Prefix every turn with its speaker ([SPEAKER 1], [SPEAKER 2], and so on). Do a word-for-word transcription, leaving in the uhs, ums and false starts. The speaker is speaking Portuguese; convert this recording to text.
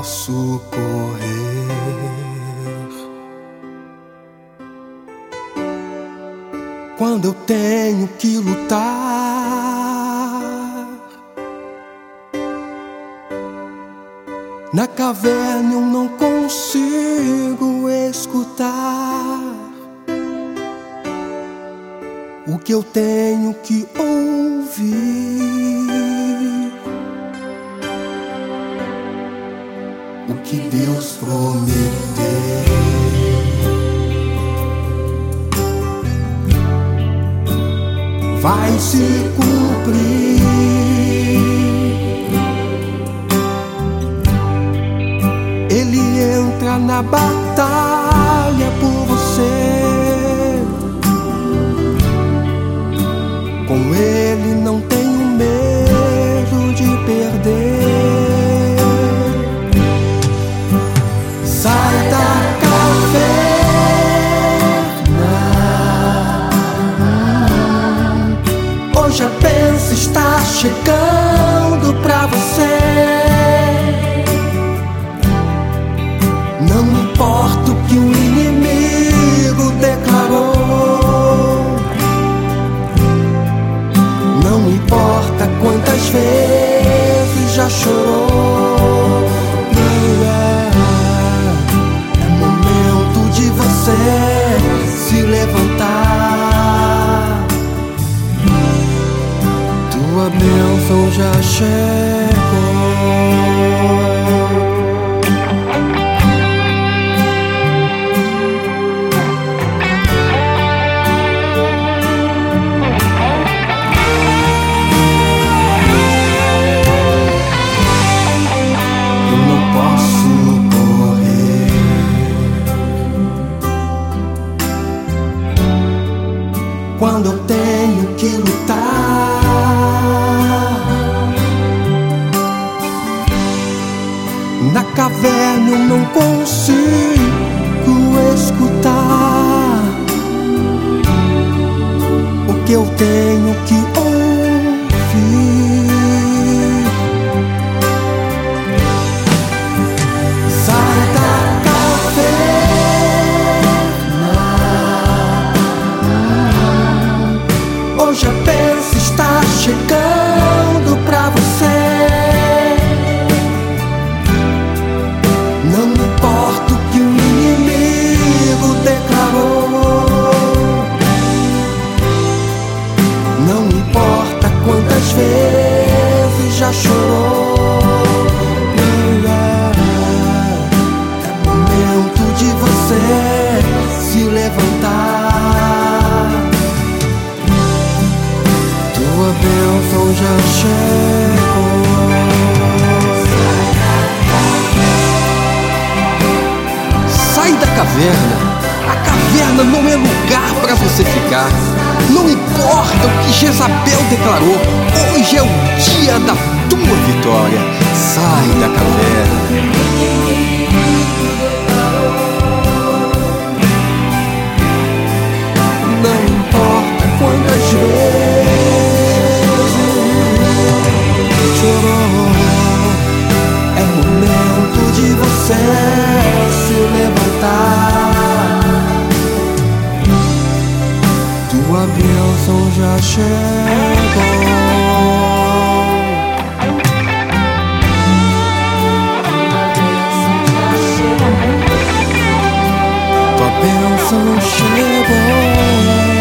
[SPEAKER 1] posso correr quando eu tenho que lutar. Na caverna eu não consigo escutar o que eu tenho que ouvir, o que Deus prometeu vai se cumprir. Ele entra na batalha por você. Com Ele não tenho medo de perder. Sai da caverna. Hoje a bênção está chegando pra você. Não importa o que o inimigo declarou, não importa quantas vezes já chorou. É momento de você se levantar. Tua bênção já chegou. Quando eu tenho que lutar, na caverna eu não consigo escutar o que eu tenho que ouvir. Sai da caverna. Hoje a bênção está chegando pra você. Não importa o que o inimigo declarou, não importa quantas vezes já chorou. É momento de você se levantar. Tua bênção já chegou. Sai da caverna. A caverna não é lugar para você ficar. Não importa o que Jezabel declarou, hoje é o dia da tua vitória. Sai da caverna. Não importa quantas vezes chorou, é momento de você se levantar. Tua bênção já chegou. Tua bênção chegou.